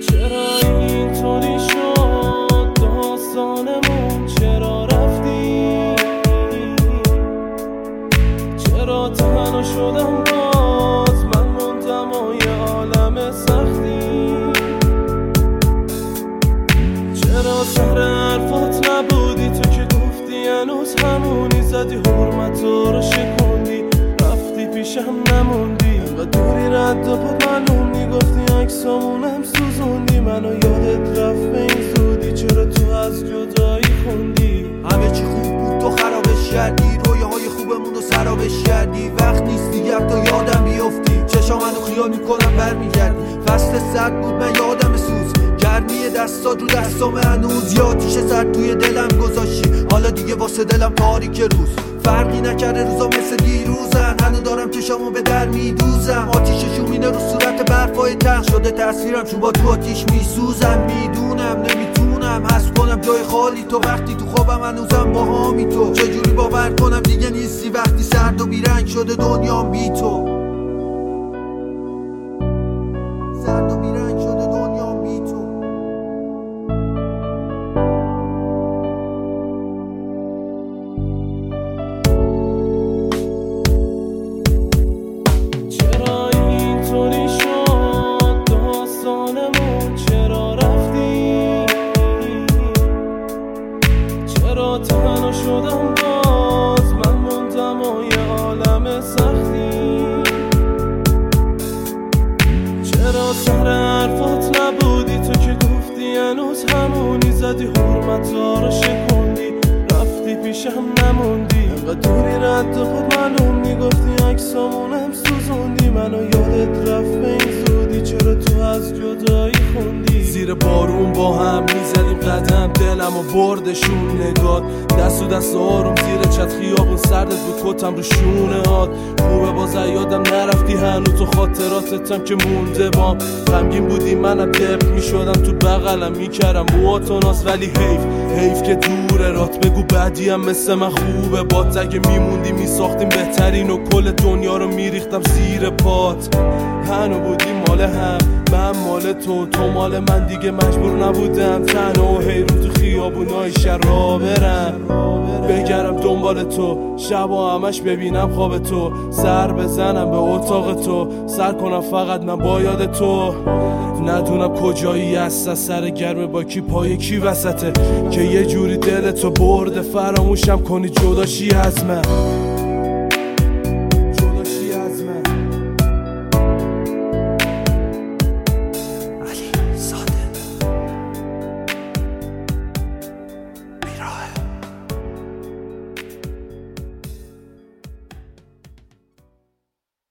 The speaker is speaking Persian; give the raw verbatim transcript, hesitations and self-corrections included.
چرا اینطوری شد داستانمون، چرا رفتی، چرا تنها شدم باز من موندم و یه عالم سختی، چرا سر حرفات نبودی تو که گفتی هنوز همونی، زدی حرمتو رو شکوندی رفتی پیشم نموندی، و دوری رد و پاد معلوم گفتی عکسامونم سوزوندی، منو یادت رفت به این زودی، چرا تو از جدایی خوندی؟ همه چی خوب بود تو خرابش کردی، رویاهای خوبمون رو سرابش کردی، وقت نیست دیگر تو یادم بیفتی، چشام منو خیال میکنم برمیگردی، فصل سرد بود من یادم سوز، گرمی دستات رو دستام هنوز، یا آتیش سرد توی دلم گذاشتی، حالا دیگه واسه دلم تاریک روز، فرقی نکرده روزا مثل دیروزن، هنو دارم چشامو به در میدوزم، آتیش شومینه رو صورت برفای تخت شده تصویرم، چون با تو آتیش میسوزم، میدونم نمیتونم حس کنم جای خالی تو، وقتی تو خوابم هنوزم با هامی تو، چجوری باور کنم دیگه نیستی وقتی سرد و بیرنگ شده دنیام بی تو، سرد و بیرنگ شده دنیام بی تو. چرا اینطوری شد داستانمون، چرا رفتی، چرا تنها شدم باز من موندم و یه عالم سختی، چرا سر حرفات نبودی تو که گفتی هنوز همونی، زدی حرمتا رو شکوندی رفتی پیشم نموندی، و دوری رد و پاد معلوم گفتی عکسامونم سوزوندی، منو یادت رفت به این زودی، چرا تو از جدایی خوندی؟ زیر بارون با هم میزدیم قدم، دلم و بردشون نگات، دست و دست آروم زیر چت خیابون، سردت بود کتم رو شونه هات، خوبه باز یادم نرفتی هنو تو خاطراتتم که مونده بام، غمگین بودی منم دپ میشدم تو بغلم میکردم موهاتو ناز، ولی حیف حیف که دوره رات، بگو بعدیم مثل من خوبه بات، اگه میموندی میساختیم بهترین و کل دنیا رو میریختم زیر پات، هنو بودی مال هم من مال تو، تو مال من، دیگه مجبور نبودم تنها و حیرون تو خیابونای شهر را برم، بگرم دنبال تو شبا همش ببینم خواب تو، سر بزنم به اتاق تو، سر کنم فقط من با یاد تو، ندونم کجایی هست سر گرم با کی پای کی وسطه، که یه جوری دل تو برده فراموشم کنی جداشی از من.